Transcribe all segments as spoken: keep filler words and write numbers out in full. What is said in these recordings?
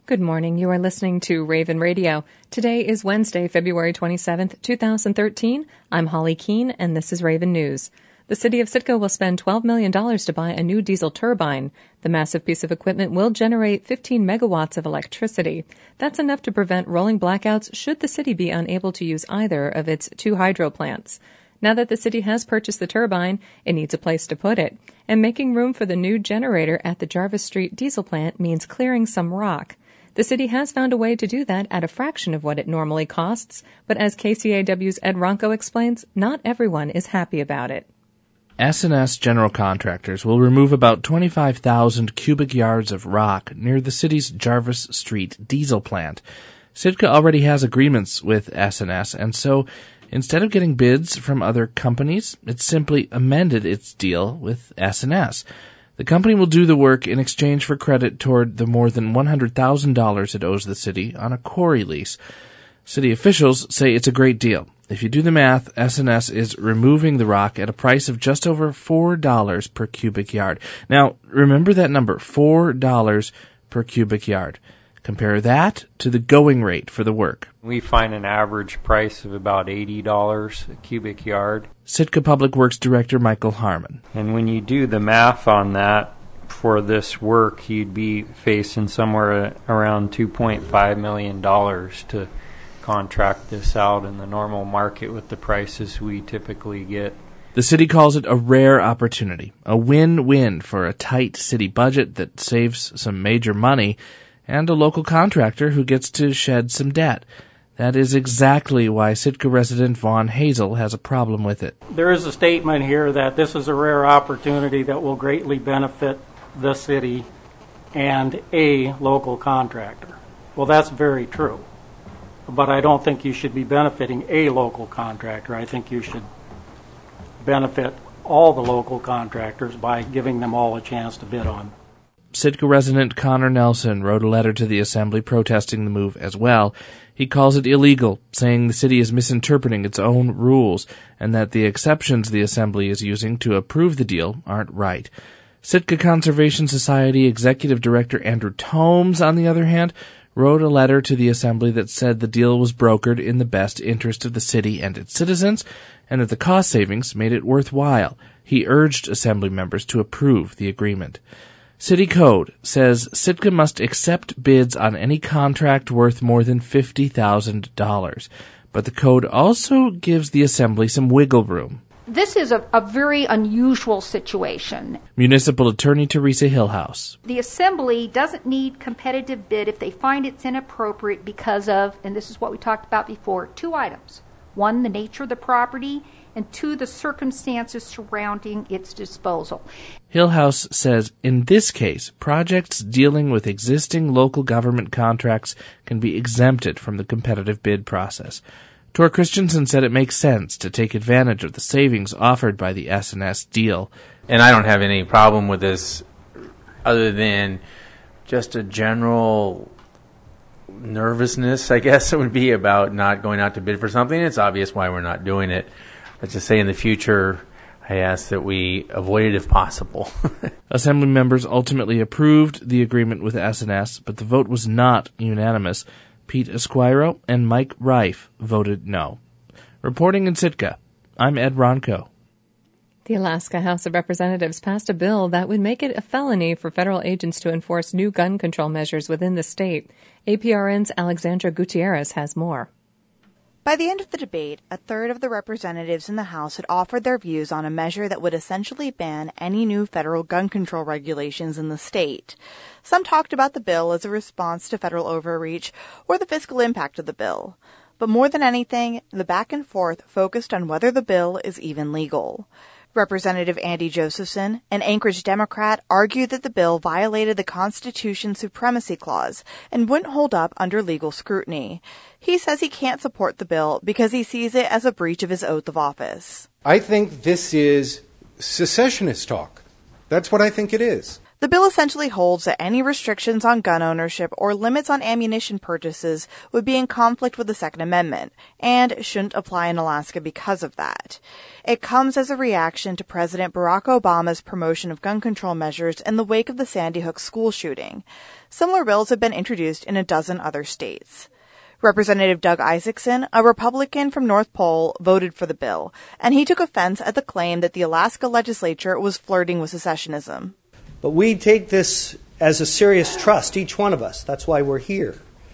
Good morning. You are listening to Raven Radio. Today is Wednesday, February twenty-seventh, twenty thirteen. I'm Holly Keene, and this is Raven News. The city of Sitka will spend twelve million dollars to buy a new diesel turbine. The massive piece of equipment will generate fifteen megawatts of electricity. That's enough to prevent rolling blackouts should the city be unable to use either of its two hydro plants. Now that the city has purchased the turbine, it needs a place to put it. And making room for the new generator at the Jarvis Street diesel plant means clearing some rock. The city has found a way to do that at a fraction of what it normally costs, but as K C A W's Ed Ronco explains, not everyone is happy about it. S and S General Contractors will remove about twenty-five thousand cubic yards of rock near the city's Jarvis Street diesel plant. Sitka already has agreements with S and S, and so instead of getting bids from other companies, it simply amended its deal with S and S. The company will do the work in exchange for credit toward the more than one hundred thousand dollars it owes the city on a quarry lease. City officials say it's a great deal. If you do the math, S and S is removing the rock at a price of just over four dollars per cubic yard. Now, remember that number, four dollars per cubic yard. Compare that to the going rate for the work. We find an average price of about eighty dollars a cubic yard. Sitka Public Works Director Michael Harmon. And when you do the math on that for this work, you'd be facing somewhere around two point five million dollars to contract this out in the normal market with the prices we typically get. The city calls it a rare opportunity, a win-win for a tight city budget that saves some major money and a local contractor who gets to shed some debt. That is exactly why Sitka resident Vaughn Hazel has a problem with it. There is a statement here that this is a rare opportunity that will greatly benefit the city and a local contractor. Well, that's very true. But I don't think you should be benefiting a local contractor. I think you should benefit all the local contractors by giving them all a chance to bid on. Sitka resident Connor Nelson wrote a letter to the Assembly protesting the move as well. He calls it illegal, saying the city is misinterpreting its own rules and that the exceptions the Assembly is using to approve the deal aren't right. Sitka Conservation Society Executive Director Andrew Tomes, on the other hand, wrote a letter to the Assembly that said the deal was brokered in the best interest of the city and its citizens and that the cost savings made it worthwhile. He urged Assembly members to approve the agreement. City Code says Sitka must accept bids on any contract worth more than fifty thousand dollars. But the code also gives the Assembly some wiggle room. This is a, a very unusual situation. Municipal Attorney Teresa Hillhouse. The Assembly doesn't need competitive bid if they find it's inappropriate because of, and this is what we talked about before, two items. One, the nature of the property, and two, the circumstances surrounding its disposal. Hillhouse says, in this case, projects dealing with existing local government contracts can be exempted from the competitive bid process. Tor Christensen said it makes sense to take advantage of the savings offered by the S and S deal. And I don't have any problem with this other than just a general nervousness, I guess it would be, about not going out to bid for something. It's obvious why we're not doing it. Let's just say in the future, I ask that we avoid it if possible. Assembly members ultimately approved the agreement with S and S, but the vote was not unanimous. Pete Esquiro and Mike Reif voted no. Reporting in Sitka, I'm Ed Ronco. The Alaska House of Representatives passed a bill that would make it a felony for federal agents to enforce new gun control measures within the state. A P R N's Alexandra Gutierrez has more. By the end of the debate, a third of the representatives in the House had offered their views on a measure that would essentially ban any new federal gun control regulations in the state. Some talked about the bill as a response to federal overreach or the fiscal impact of the bill. But more than anything, the back and forth focused on whether the bill is even legal. Representative Andy Josephson, an Anchorage Democrat, argued that the bill violated the Constitution's Supremacy Clause and wouldn't hold up under legal scrutiny. He says he can't support the bill because he sees it as a breach of his oath of office. I think this is secessionist talk. That's what I think it is. The bill essentially holds that any restrictions on gun ownership or limits on ammunition purchases would be in conflict with the Second Amendment and shouldn't apply in Alaska because of that. It comes as a reaction to President Barack Obama's promotion of gun control measures in the wake of the Sandy Hook school shooting. Similar bills have been introduced in a dozen other states. Representative Doug Isaacson, a Republican from North Pole, voted for the bill, and he took offense at the claim that the Alaska legislature was flirting with secessionism. But we take this as a serious trust, each one of us. That's why we're here.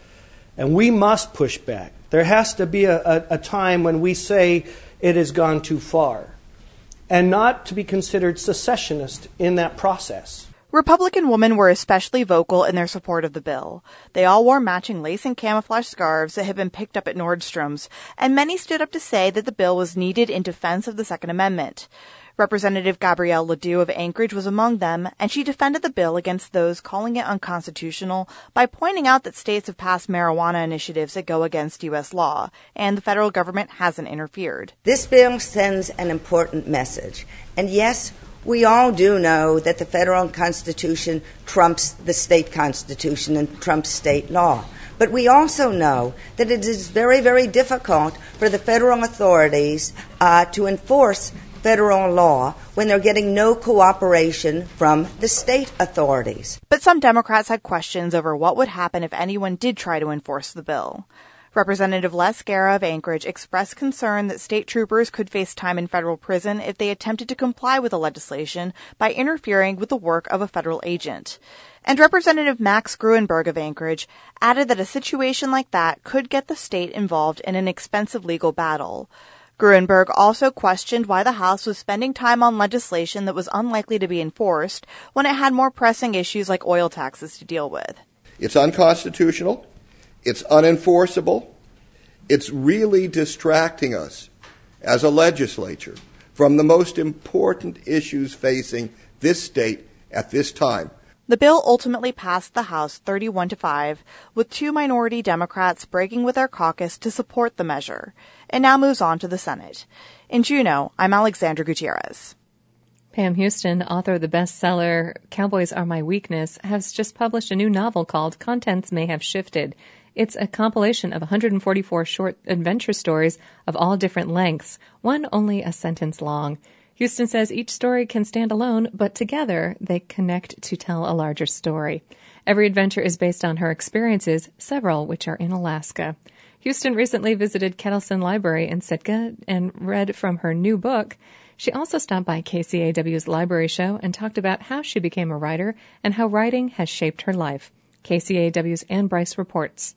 And we must push back. There has to be a, a, a time when we say it has gone too far, and not to be considered secessionist in that process. Republican women were especially vocal in their support of the bill. They all wore matching lace and camouflage scarves that had been picked up at Nordstrom's, and many stood up to say that the bill was needed in defense of the Second Amendment. Representative Gabrielle Ledoux of Anchorage was among them, and she defended the bill against those calling it unconstitutional by pointing out that states have passed marijuana initiatives that go against U S law, and the federal government hasn't interfered. This bill sends an important message. And yes, we all do know that the federal constitution trumps the state constitution and trumps state law. But we also know that it is very, very difficult for the federal authorities uh, to enforce federal law when they're getting no cooperation from the state authorities. But some Democrats had questions over what would happen if anyone did try to enforce the bill. Representative Les Guerra of Anchorage expressed concern that state troopers could face time in federal prison if they attempted to comply with the legislation by interfering with the work of a federal agent. And Representative Max Gruenberg of Anchorage added that a situation like that could get the state involved in an expensive legal battle. Gruenberg also questioned why the House was spending time on legislation that was unlikely to be enforced when it had more pressing issues like oil taxes to deal with. It's unconstitutional. It's unenforceable. It's really distracting us as a legislature from the most important issues facing this state at this time. The bill ultimately passed the House thirty-one to five, with two minority Democrats breaking with their caucus to support the measure. It now moves on to the Senate. In Juneau, I'm Alexandra Gutierrez. Pam Houston, author of the bestseller Cowboys Are My Weakness, has just published a new novel called Contents May Have Shifted. It's a compilation of one hundred forty-four short adventure stories of all different lengths, one only a sentence long. Houston says each story can stand alone, but together they connect to tell a larger story. Every adventure is based on her experiences, several which are in Alaska. Houston recently visited Kettleson Library in Sitka and read from her new book. She also stopped by K C A W's library show and talked about how she became a writer and how writing has shaped her life. K C A W's Ann Bryce reports.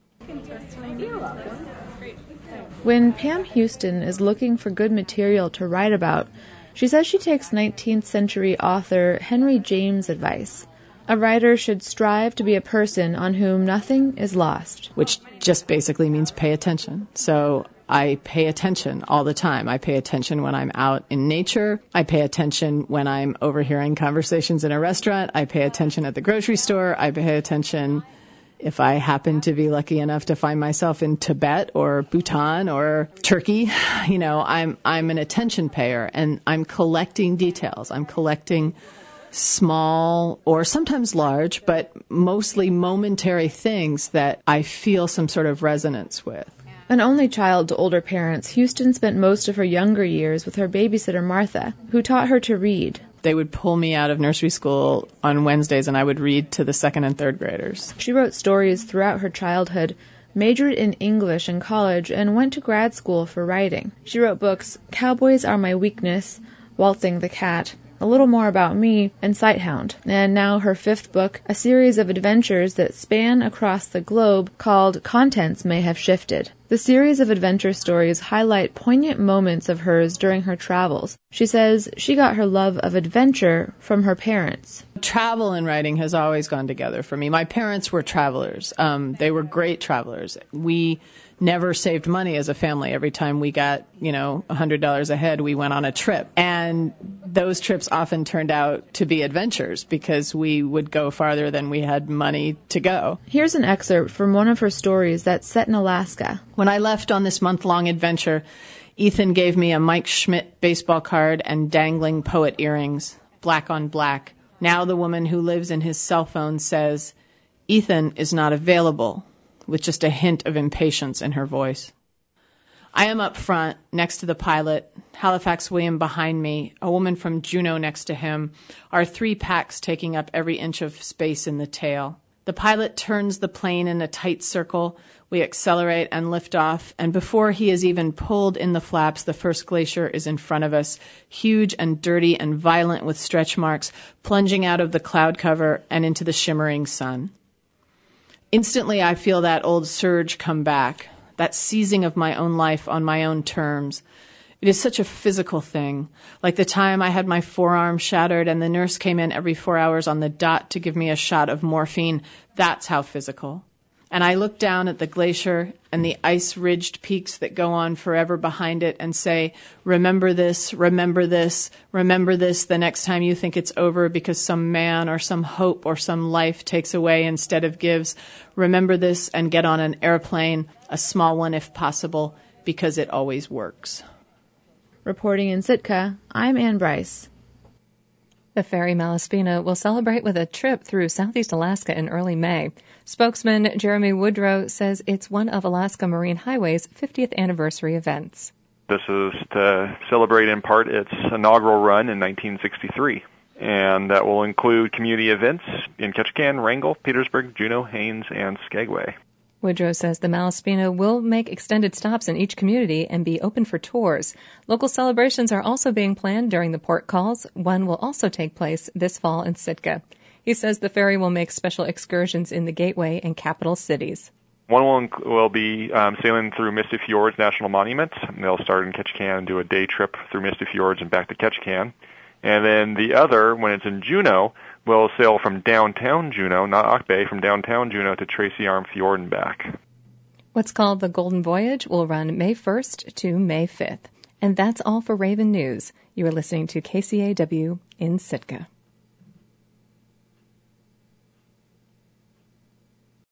When Pam Houston is looking for good material to write about, she says she takes nineteenth century author Henry James' advice. A writer should strive to be a person on whom nothing is lost. Which just basically means pay attention. So I pay attention all the time. I pay attention when I'm out in nature. I pay attention when I'm overhearing conversations in a restaurant. I pay attention at the grocery store. I pay attention if I happen to be lucky enough to find myself in Tibet or Bhutan or Turkey. You know, I'm I'm an attention payer, and I'm collecting details. I'm collecting small or sometimes large, but mostly momentary things that I feel some sort of resonance with. An only child to older parents, Houston spent most of her younger years with her babysitter Martha, who taught her to read. They would pull me out of nursery school on Wednesdays, and I would read to the second and third graders. She wrote stories throughout her childhood, majored in English in college, and went to grad school for writing. She wrote books Cowboys Are My Weakness, Waltzing the Cat, A Little More About Me, and Sighthound. And now her fifth book, a series of adventures that span across the globe called Contents May Have Shifted. The series of adventure stories highlight poignant moments of hers during her travels. She says she got her love of adventure from her parents. Travel and writing has always gone together for me. My parents were travelers. Um, they were great travelers. We never saved money as a family. Every time we got, you know, one hundred dollars a head, we went on a trip. And those trips often turned out to be adventures because we would go farther than we had money to go. Here's an excerpt from one of her stories that's set in Alaska. When I left on this month-long adventure, Ethan gave me a Mike Schmidt baseball card and dangling poet earrings, black on black, Now the woman who lives in his cell phone says, "Ethan is not available," with just a hint of impatience in her voice. I am up front, next to the pilot, Halifax William behind me, a woman from Juneau next to him, our three packs taking up every inch of space in the tail. The pilot turns the plane in a tight circle. We accelerate and lift off, and before he is even pulled in the flaps, the first glacier is in front of us, huge and dirty and violent with stretch marks, plunging out of the cloud cover and into the shimmering sun. Instantly, I feel that old surge come back, that seizing of my own life on my own terms. It is such a physical thing, like the time I had my forearm shattered and the nurse came in every four hours on the dot to give me a shot of morphine. That's how physical. And I look down at the glacier and the ice-ridged peaks that go on forever behind it and say, remember this, remember this, remember this the next time you think it's over because some man or some hope or some life takes away instead of gives. Remember this and get on an airplane, a small one if possible, because it always works. Reporting in Sitka, I'm Ann Bryce. The ferry Malaspina will celebrate with a trip through southeast Alaska in early May. Spokesman Jeremy Woodrow says it's one of Alaska Marine Highway's fiftieth anniversary events. This is to celebrate in part its inaugural run in nineteen sixty-three, and that will include community events in Ketchikan, Wrangell, Petersburg, Juneau, Haines, and Skagway. Woodrow says the Malaspina will make extended stops in each community and be open for tours. Local celebrations are also being planned during the port calls. One will also take place this fall in Sitka. He says the ferry will make special excursions in the Gateway and capital cities. One will, will be um, sailing through Misty Fjords National Monument. They'll start in Ketchikan and do a day trip through Misty Fjords and back to Ketchikan. And then the other, when it's in Juneau, will sail from downtown Juneau, not Auk Bay, from downtown Juneau to Tracy Arm Fjord and back. What's called the Golden Voyage will run May first to May fifth. And that's all for Raven News. You are listening to K C A W in Sitka.